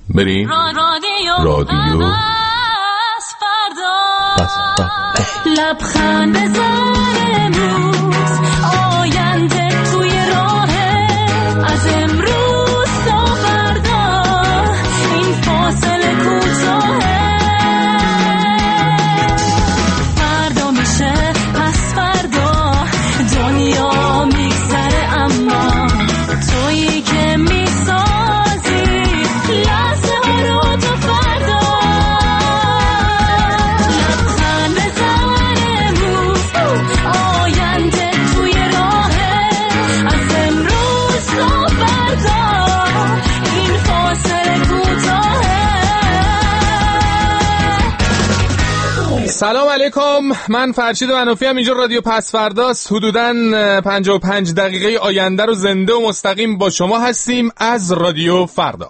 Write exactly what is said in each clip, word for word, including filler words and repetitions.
بریم رادیو لبخند بزن امروز آینده توی راهه از امروز تا فردا این فاصله کوتاهه فردا میشه پس فردا دنیا میگذره اما تویی که میسازی لحظه ها رو تا فردا لبخند بزن امروز آینده توی راهه از امروز تا فردا این فاصله کوتاهه. سلام علیکم، من فرشید منوفی هم اینجا رادیو پس فرداست. حدوداً پنجاه و پنج دقیقه آینده رو زنده و مستقیم با شما هستیم از رادیو فردا.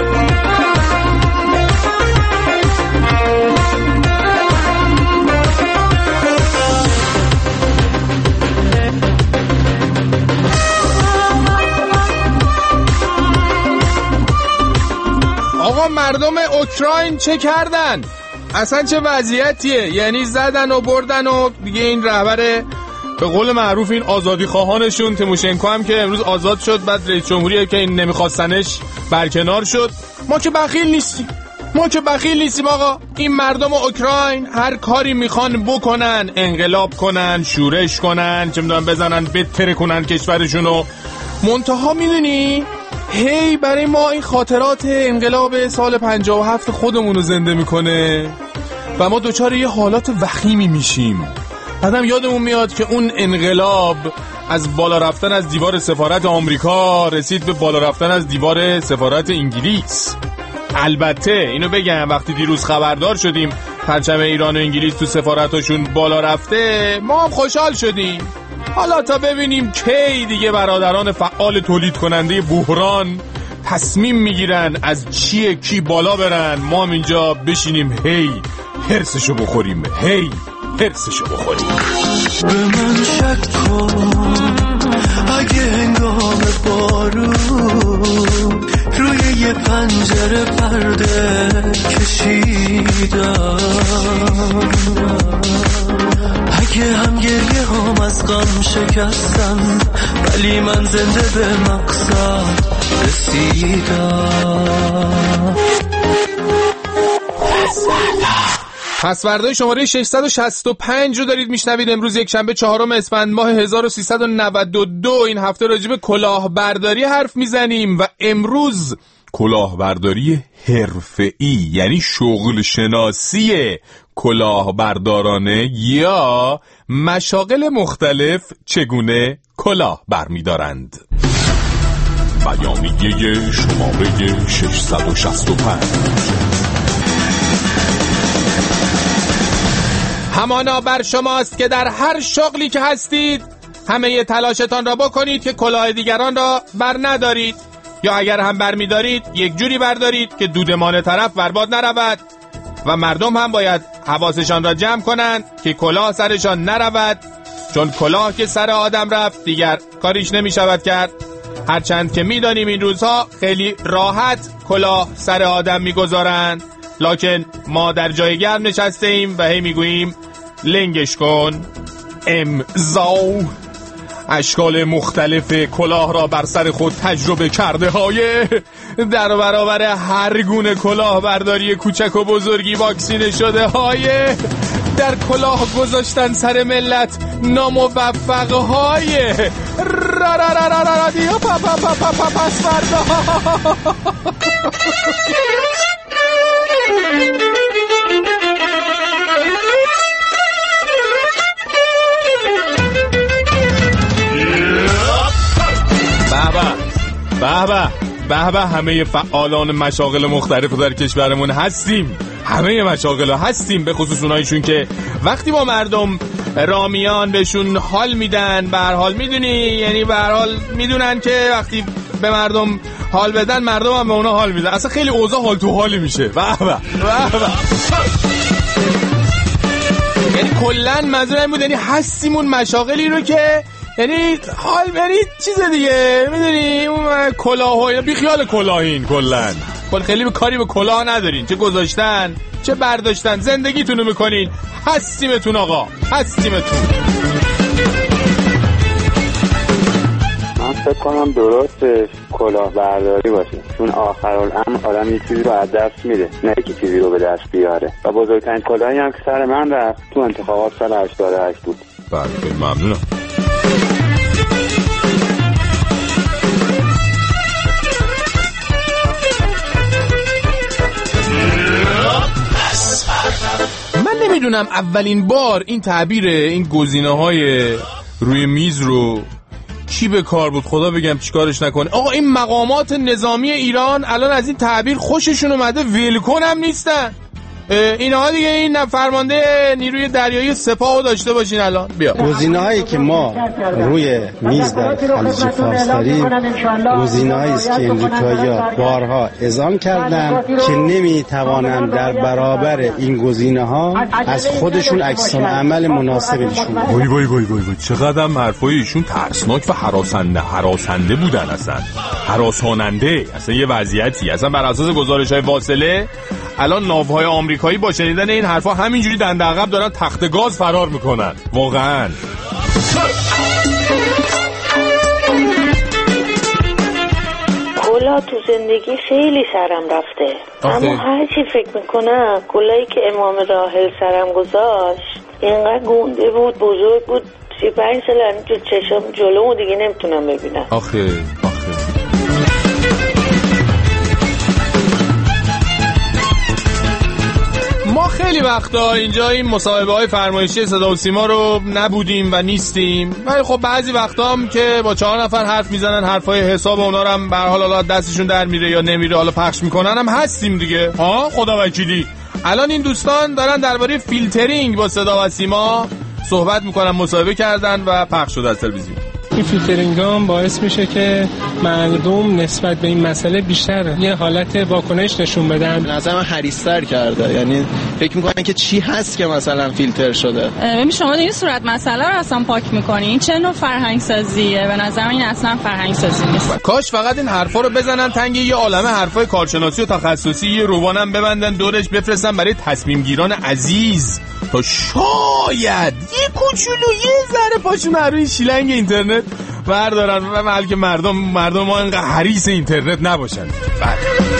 آقا مردم اوکراین چه کردن؟ اصلا چه وضعیتیه؟ یعنی زدن و بردن و دیگه این رهبر به قول معروف این آزادی خواهانشون تیموشنکو هم که امروز آزاد شد، بعد رئیس جمهوریه که این نمیخواستنش برکنار شد. ما که بخیل نیستیم، ما که بخیل نیستیم آقا. این مردم اوکراین هر کاری میخوان بکنن، انقلاب کنن، شورش کنن، چه میدونم بزنن بتره کنن کشورشونو. منتها میدونی هی برای ما این خاطرات انقلاب سال پنجاه و هفت خودمون رو زنده میکنه و ما دوچار یه حالات وخیمی میشیم. بعدم یادمون میاد که اون انقلاب از بالا رفتن از دیوار سفارت آمریکا رسید به بالا رفتن از دیوار سفارت انگلیس. البته اینو بگم وقتی دیروز خبردار شدیم پرچم ایران و انگلیس تو سفارتاشون بالا رفته، ما هم خوشحال شدیم. حالا تا ببینیم کی دیگه برادران فعال تولید کننده بحران تصمیم میگیرن از چیه کی بالا برن، ما هم اینجا بشینیم هی هرسشو بخوریم، هی هرسشو بخوریم. به من شک کن اگه هنگام بارون روی یه پنجره پرده کشیدم، اگه هم گریه هم از غم شکستم ولی من زنده به مقصد رسیدم. پس فردای شماره ششصد و شصت و پنج رو دارید میشنوید. امروز یک شنبه چهارم اسفند ماه هزار و سیصد و نود و دو. این هفته راجع به کلاهبرداری حرف میزنیم و امروز کلاهبرداری حرفه‌ای، یعنی شغل شناسی کلاهبردارانه یا مشاغل مختلف چگونه کلاه برمی‌دارند. بیانیه شماره ششصد و شصت و پنج. همانا بر شماست که در هر شغلی که هستید همه تلاشتان را بکنید که کلاه دیگران را بر ندارید، یا اگر هم بر می دارید یک جوری بردارید که دودمان طرف برباد نرود و مردم هم باید حواسشان را جمع کنند که کلاه سرشان نرود، چون کلاه که سر آدم رفت دیگر کاریش نمی شود کرد. هرچند که می دانیم این روزها خیلی راحت کلاه سر آدم می گذارند، لکن ما در جای گرم نشسته ایم و هی می گوییم لنگش کن. امضا اشکال مختلف کلاه را بر سر خود تجربه کرده های در برابر هر گونه کلاه برداری کوچک و بزرگی واکسینه شده های در کلاه گذاشتن سر ملت ناموفق های را را را را را رادیو پا پا پا پا پا پس فردا. به به به به همه فعالان مشاغل مختلف در کشورمون هستیم، همه مشاغل هستیم، به خصوص اونایشون که وقتی با مردم رامیان بهشون حال میدن. به هر حال میدونی، یعنی به هر حال میدونن که وقتی به مردم حال بدن مردم هم به اونا حال میدن. اصلا خیلی اوضاع حال تو حالی میشه. به به به به. یعنی کلن منظور این بود، یعنی هستیمون مشاغلی رو که یعنی حال یعنی چیز دیگه میدونی اون کلاه و اینا، بی خیال کلاهین کلن کل خیلی به کاری به کلاه ندارین، چه گذاشتن چه برداشتن زندگیتونو میکنین. هستیمتون آقا هستیمتون. من فکر کنم درستش کلاه برداری باشه، چون آخرالامر آدم یه چیزی رو از دست میده نه که چیزی رو به دست بیاره و بزرگترین کلاهی هم که سر من رفت تو انتخابات سال هشتاد و هشت بود. بله خیلی ممنونم. من نمیدونم اولین بار این تعبیر این گزینه‌های روی میز رو کی به کار بود، خدا بگم چیکارش نکنه. آقا این مقامات نظامی ایران الان از این تعبیر خوششون اومده، ولکن هم نیستن. اینها دیگه این فرمانده نیروی دریایی سپاهو داشته باشین. الان بیا گزینه‌هایی که ما روی میز در خلیج فارس داریم گزینه‌هایی است که امریکایی‌ها بارها اعلام کردند که نمی‌توانند در برابر این گزینه‌ها از خودشون عکس العمل مناسبی نشون بدن. وای وای وای وای چقدر هم حرفای ایشون ترسناک و هراسنده هراسنده بودن، اصلا هراساننده، اصلا یه وضعیتی اصلا بر اساس گزارش‌های واصله الان ناوهای آمریکایی با شنیدن این حرفا همینجوری دنده عقب دارن تخت گاز فرار میکنن. واقعا کلا تو زندگی خیلی سرم رفته، اما هر چی فکر میکنم کلایی که امام راحل سرم گذاشت اینقدر گونده بود، بزرگ بود، سی پنج سال تو چشم جلومو دیگه نمیتونم ببینم. آخه آخه ما خیلی وقتا اینجا این مصاحبه های فرمایشی صدا و سیما رو نبودیم و نیستیم، ولی خب بعضی وقتا هم که با چهار نفر حرف میزنن حرفای حساب اونا رو هم به هر حال حالا دستشون در میره یا نمیره حالا پخش میکنن هم هستیم دیگه. ها خدا وکیلی الان این دوستان دارن درباره فیلترینگ با صدا و سیما صحبت میکنن، مصاحبه کردن و پخش شده از تلویزیون. این فیلترینگ هم باعث میشه که مردم نسبت به این مسئله بیشتر یه حالت واکنش نشون بدن. نظر من حریص‌تر کرده، یعنی فکر میکنن که چی هست که مثلا فیلتر شده. ببین شما در این صورت مسئله رو اصلا پاک میکنین، چه نوع فرهنگ سازیه؟ به نظر من این اصلا فرهنگ سازی نیست. کاش فقط این حرفا رو بزنن تنگ یه عالمه حرفای کارشناسی و تخصصی یه روانم ببندن دورش بفرستن برای تصمیم گیران عزیز تا شاید یه کوچولو یه ذره پاشون روی شیلنگ اینترنت بردارن و بلکه مردم مردم ما اینقدر حریص اینترنت نباشن. بله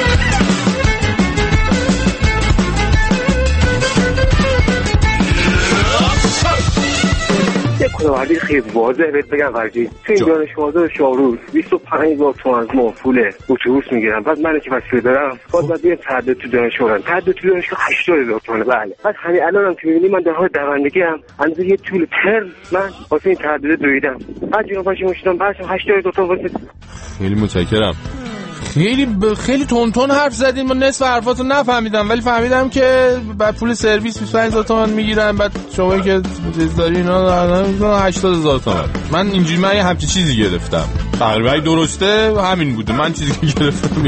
کلاهبرداری خیلی واضح بهت بگم فرجی تو این دانشگاه شاهروز بیست و پنج هزار تومان از ما پول اتوبوس میگیرم، بعد من که وسیله دارم باز باید بیام تعدد تو دانشگاه تعدد تو دانشگاه هشتاد هزار تومانه. بله بعد همین الانم که میبینی من در حال دوندگی ام اندازه یه طول ترم من واسه این تعدد دویدم، بعد جناب پاشو مشتم بعدم هشتاد هزار تومان واسه. خیلی متشکرم. خیلی ب... خیلی تونتون حرف زدین، من نصف حرفاتو نفهمیدم ولی فهمیدم که بعد پول سرویس بیست و پنج هزار تومان میگیرن، بعد شما که چیز داری اینا هشتاد هزار تومان. من اینجوری من یه همچین چیزی گرفتم تقریبا درسته همین بوده من چیزی که گرفتم.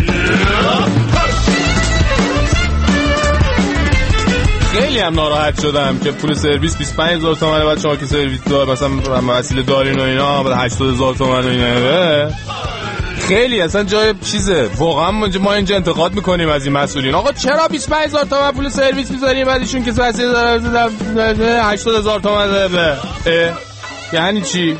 خیلی هم ناراحت شدم که پول سرویس بیست و پنج هزار تومانه، بعد شما که سرویس دار مثلا وسیله دارین و اینا بعد هشتاد هزار تومان و اینا. خیلی اصلا جای چیزه واقعا. ما اینجا انتقاد میکنیم از این مسئولین. آقا چرا بیست و پنج هزار تومان پول سرویس میذاریم بعد ایشون که وسیله داره هشتاد هزار تومان داره؟ یعنی چی؟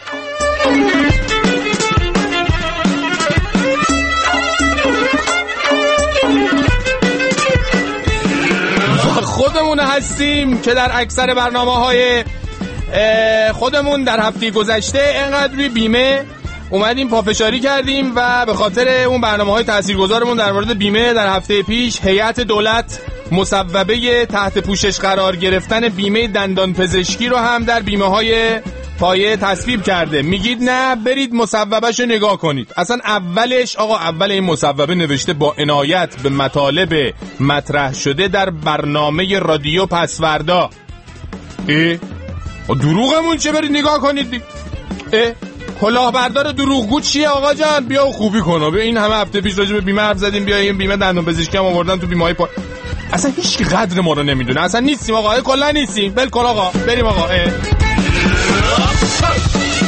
خودمون هستیم که در اکثر برنامه‌های خودمون در هفته گذشته اینقدر روی بیمه اومدیم پافشاری کردیم و به خاطر اون برنامه‌های تاثیرگذارمون در مورد بیمه در هفته پیش هیئت دولت مصوبه تحت پوشش قرار گرفتن بیمه دندان پزشکی رو هم در بیمه‌های پایه تصویب کرده. میگید نه برید مصوبه‌شو نگاه کنید. اصلا اولش آقا اول این مصوبه نوشته با عنایت به مطالب مطرح شده در برنامه رادیو پسوردا. اه دروغمون چه برید نگاه کنید دی. اه کلاهبردار دروغگو چیه آقا جان؟ بیا خوبی کن. بیا این همه هفته پیش راجع به بیمه حرف زدیم، بیا این بیمه دندان پزشکی هم آوردن تو بیمه‌های پا. اصلا هیچ کی قدر ما رو نمیدونه. اصلا نیستیم آقا، کلا نیستیم. بل کن آقا بریم آقا. اه.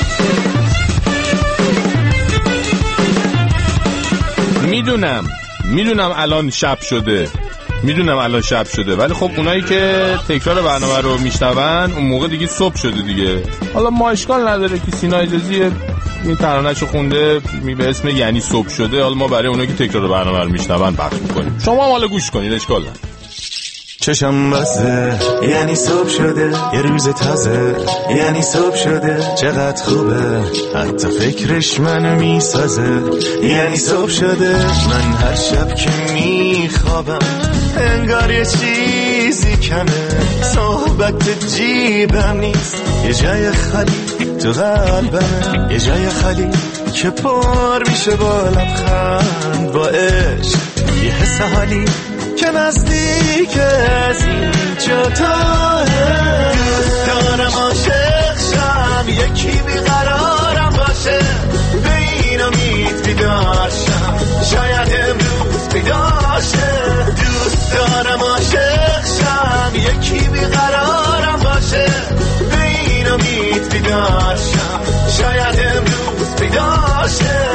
میدونم میدونم الان شب شده میدونم الان شب شده ولی خب اونایی که تکرار برنامه رو میشنون اون موقع دیگه صبح شده دیگه. حالا ما اشکال نداره که سینا اجازی این ترانه‌شو خونده می به اسم یعنی صبح شده، حالا ما برای اونایی که تکرار برنامه رو میشنون پخش میکنیم. شما هم حالا گوش کنید، اشکال نداره. چشم بسته یعنی صبح شده، یه روز تازه یعنی صبح شده، چقدر خوبه حتی فکرش منو میسازه، یعنی صبح شده. من هر شب که میخوابم انگار یه چیزی کمه، صحبت جیبم نیست، یه جای خالی تو قلبمه، یه جای خالی که پر میشه با لبخند، با عشق یه حس حالی که نزدیک از اینجا تاه. دوست دارم عاشق شم، یکی بیقرارم باشه، به این امید بیدار شم، شاید امروز بیدار شه. دوست دارم عاشق شم، یکی بیقرارم باشه، به این امید بیدار شم، شاید امروز بیدار شه.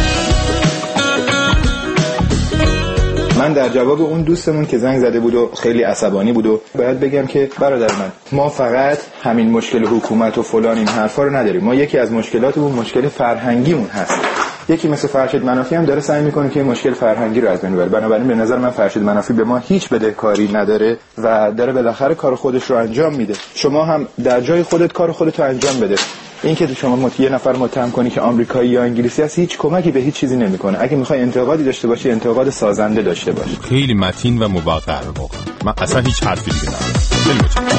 من در جواب اون دوستمون که زنگ زده بود و خیلی عصبانی بود و باید بگم که برادر من، ما فقط همین مشکل حکومت و فلان این حرفا رو نداریم، ما یکی از مشکلاتمون مشکل فرهنگیمون هست. یکی مثل فرشید منافی هم داره سعی میکنه که مشکل فرهنگی رو از بین ببره. بنابراین به نظر من فرشید منافی به ما هیچ بدهکاری نداره و داره بالاخره کار خودش رو انجام میده. شما هم در جای خودت کار خودت رو انجام بده. این که شما مت... یه نفر متهم کنی که آمریکایی یا انگلیسی است هیچ کمکی به هیچ چیزی نمیکنه. اگه میخوای انتقادی داشته باشی انتقاد سازنده داشته باش. خیلی متین و موقر واقعا. من اصلا هیچ حرفی دیگه ندارم. خیلی متشکرم.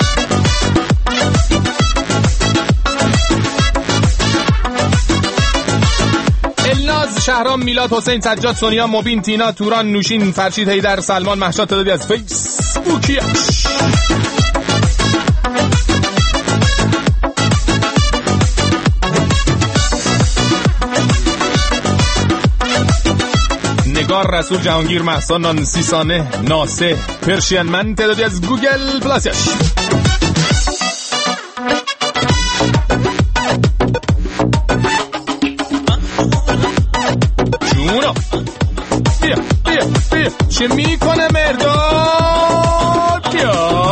الناز، شهرام، میلاد، حسین، سجاد، سونیا، مبین، تینا، توران، نوشین، فرشید، حیدر، سلمان، مهشاد، تعدادی از فیسبوکیش. نگار، رسول، جهانگیر، مهسا، نانسی، سانه، ناسه، پرشین من، تعدادی از گوگل پلاسش. جونو بیا بیا بیا چه میکنه مرداد بیا.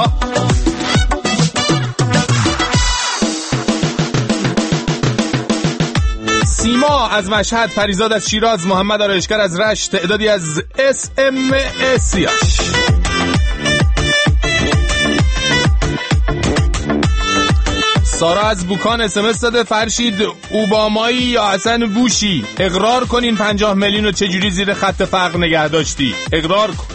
سیما از مشهد، پریزاد از شیراز، محمد آرایشگر از رشت، تعدادی از اس ام اسیاش. سارا از بوکان اسمس داده فرشید اوبامایی یا حسن بوشی، اقرار کنین پنجاه میلیون رو چجوری زیر خط فقر نگه داشتی، اقرار کن.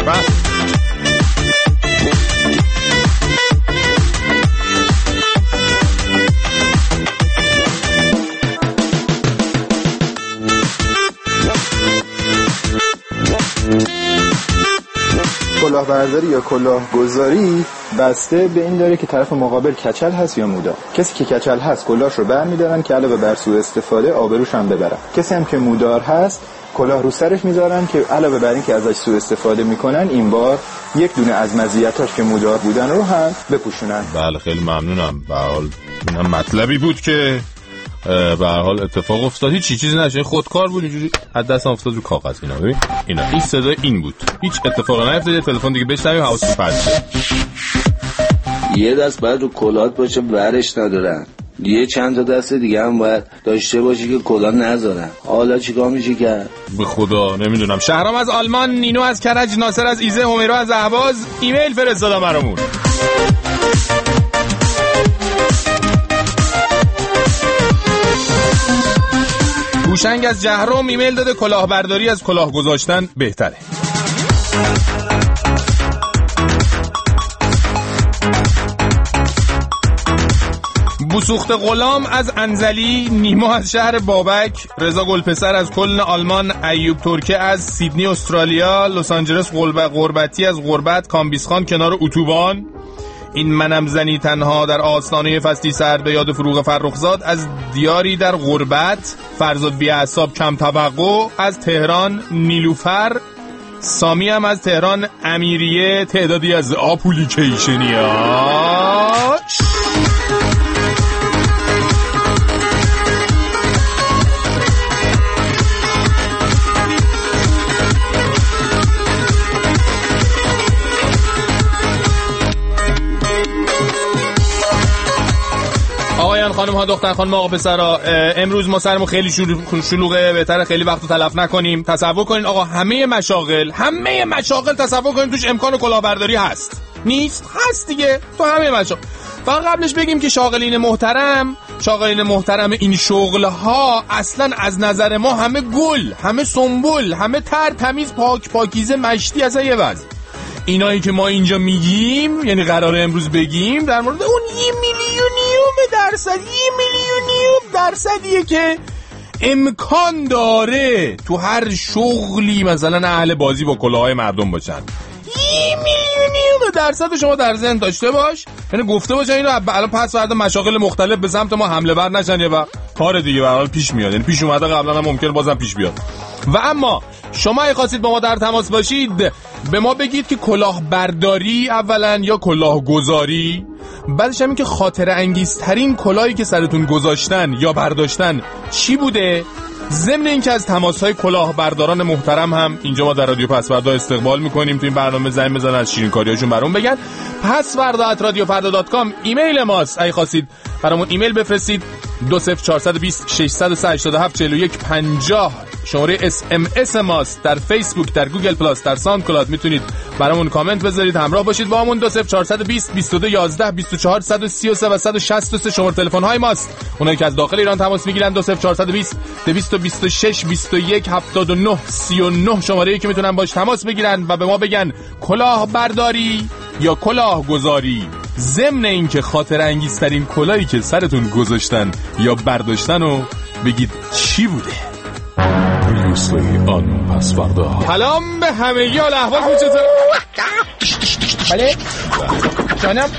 کلاهبرداری یا کلاهگذاری بسته به این داره که طرف مقابل کچل هست یا مودا. کسی که کچل هست کلاهش رو برمی‌دارن که علاوه بر سوء استفاده آبروش هم ببرن. کسی هم که مودار هست کلاه رو سرش میذارن که علاوه بر این که ازش سوء استفاده میکنن این بار یک دونه از مزیتاش که مودار بودن رو هم بپوشونن. بله خیلی ممنونم. به هر حال اینم مطلبی بود که به هر حال اتفاق افتاد. هیچ چیزی نشه، خودکار بود، اینجوری از دستم افتاد رو کاغذ. اینا ببین اینا این صدا این بود، هیچ اتفاقی نیفتاد. تلفن دیگه بشنویم حواستون پرت شه. یه دست باید رو کلات باشه برش ندارن، یه چند تا دست دیگه هم باید داشته باشی که کلاه نذارن. حالا چیکار میشه کرد؟ به خدا نمیدونم. شهرام از آلمان، نینو از کرج، ناصر از ایزه، همیرا از اهواز ایمیل فرستادن برامون. هوشنگ از جهرم ایمیل داده کلاهبرداری از کلاه گذاشتن بهتره. بوسوخت غلام از انزلی، نیما از شهر بابک، رضا گلپسر از کلن آلمان، ایوب ترکه از سیدنی استرالیا، لس آنجلس غربتی از غربت، کامبیسخان کنار اتوبان، این منم زنی تنها در آستانه فصلی سرد به یاد فروغ فرخزاد از دیاری در غربت، فرزاد بی اعصاب کم توقع از تهران، نیلوفر، سامی هم از تهران، امیریه، تعدادی از اپلیکیشنیاش. خانم ها، دختر خانم آقا پسرا، امروز ما سرمون خیلی شلوغه، بهتره خیلی وقت رو تلف نکنیم. تصور کنین آقا همه مشاغل همه مشاغل تصور کنین توش امکان کلاهبرداری هست. نیست؟ هست دیگه تو همه مشاغل. فقط قبلش بگیم که شاغلین محترم شاغلین محترم این شغل ها اصلا از نظر ما همه گل، همه سنبل، همه تر تمیز پاک پاکیزه مشتی اصلا یه وضع. اینایی که ما اینجا میگیم یعنی قراره امروز بگیم در مورد اون یه میلیونیوم درصد یه میلیونیوم درصدیه که امکان داره تو هر شغلی مثلا اهل بازی با کلاهای مردم باشن. یه میلیونیوم درصد شما در ذهن داشته باش، یعنی گفته باشه اینو الان پس فردا مشاغل مختلف به سمت ما حمله ور نشن یه وقت کار دیگه به حال پیش میاد، یعنی پیش اومده قبلا هم ممکن بازم پیش بیاد. و اما شما اگه خواستید با ما در تماس باشید به ما بگید که کلاهبرداری اولا یا کلاهگذاری، بعدش هم این که خاطر انگیزترین کلاهی که سرتون گذاشتن یا برداشتن چی بوده. ضمن این که از تماس‌های کلاهبرداران محترم هم اینجا ما در رادیو پسوردا استقبال می‌کنیم، تو این برنامه زنگ بزنن از شیرین‌کاریاشون برامون بگن. پسوردا ات رادیو فردا دات کام ایمیل ماست، اگه خواستید برامون ایمیل بفرستید. دو صفر چهار دو صفر شش هشت هفت چهار یک پنجاه شماره اس ام اس ماست. در فیسبوک، در گوگل پلاس، در ساوند کلاود میتونید برامون کامنت بذارید، همراه باشید با همون. دو صفر چهار دو صفر بیست بیست و دو یازده بیست و چهار صد و سی و سه و صد و شصت و سه شماره تلفن های ماست. اونایی که از داخل ایران تماس میگیرن دو صفر چهار دو صفر دویست و بیست و شش بیست و یک هفتاد و نه سی و نه شماره‌ای که میتونن باش تماس بگیرن و به ما بگن کلاهبرداری یا کلاهگذاری، ضمن این که خاطر انگیزترین کلاهی که سرتون گذاشتن یا برداشتن و بگید چی بوده. آن پسوردا. سلام به همگی، حال احوالتون چطوره؟ بله جانم.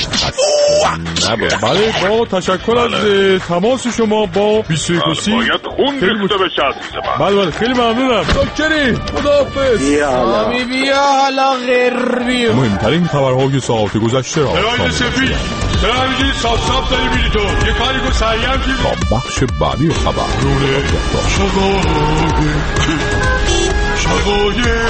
بله با تشکر از تماس شما با بیست و یک و سی باید خون ریخته بشه عزیز من. بله بله خیلی ممنونم. شکری خداحافظ. سامی بیا حالا غربی. مهمترین خبرهای ساعت گذشته را تراجی سفید تراجی صاف صاف داری میری تو یه کاری کن سریعم که با بخش بعدی خبر روله شقایق شقایق.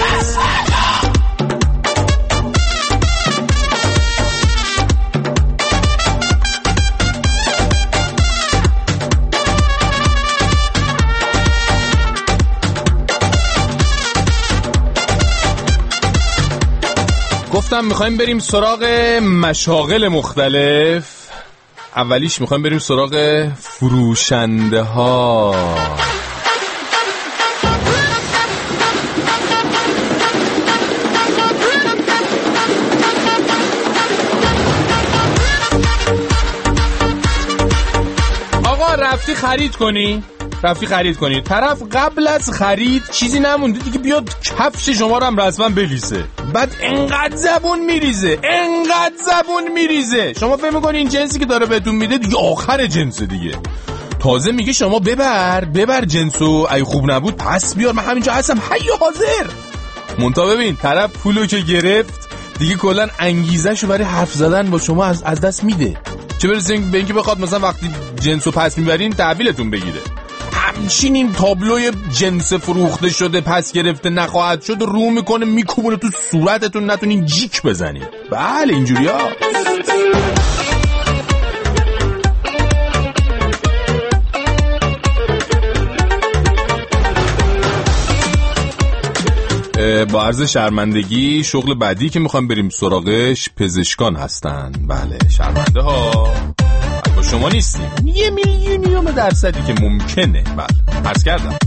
گفتم میخوایم بریم سراغ مشاغل مختلف. اولیش میخوایم بریم سراغ فروشنده ها. آقا رفتی خرید کنی؟ رفتی خرید کنی، طرف قبل از خرید چیزی نمونده دیگه بیاد کفش شما رو هم رسما بلیسه، بعد انقدر زبون میریزه انقدر زبون میریزه شما فکر میکنی این جنسی که داره بهتون میده دیگه آخر جنسه دیگه. تازه میگه شما ببر ببر جنسو، ای خوب نبود پس بیار، من همینجا هستم حی حاضر. منتها ببین طرف پولو که گرفت دیگه کلا انگیزه‌شو برای حرف زدن با شما از, از دست میده، چه برسه به اینکه بخواد مثلا وقتی جنسو پس میبرین تحویلتون بگیره. همچین این تابلوی جنس فروخته شده پس گرفته نخواهد شد رو میکنه میکوبونه تو صورتتون نتونین جیک بزنید. بله اینجوری ها. با عرض شرمندگی شغل بعدی که میخوام بریم سراغش پزشکان هستن. بله شرمنده ها با شما نیستیم، یه میلیونیوم درصدی که ممکنه. بله عرض کردم.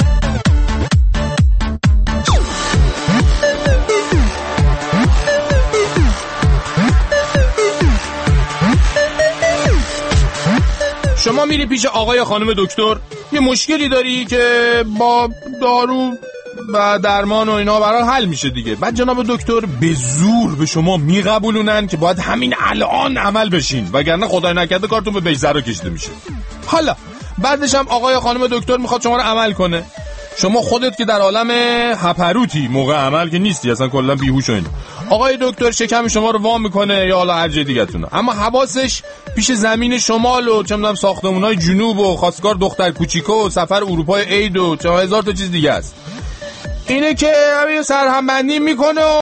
شما میری پیش آقای خانم دکتر، یه مشکلی داری که با دارو و درمان و اینا برای حل میشه دیگه. بعد جناب دکتر به زور به شما میقبولونن که باید همین الان عمل بشین وگرنه خدای نکرده کارتون به بیزرا کشیده میشه. حالا بعدش هم آقای خانم دکتر میخواد شما رو عمل کنه، شما خودت که در عالم هپروتی موقع عمل که نیستی، اصلا کلا بیهوش و این. آقای دکتر شکم شما رو وام میکنه یا حالا هر جای دیگه‌تونه، اما حواسش پیش زمین شمال و چه میدونم ساختمان‌های جنوب و خواستگار دختر کوچیکو و سفر اروپای عید و چه هزار تا چیز دیگه است. اینه که همین سرهمبندی میکنه و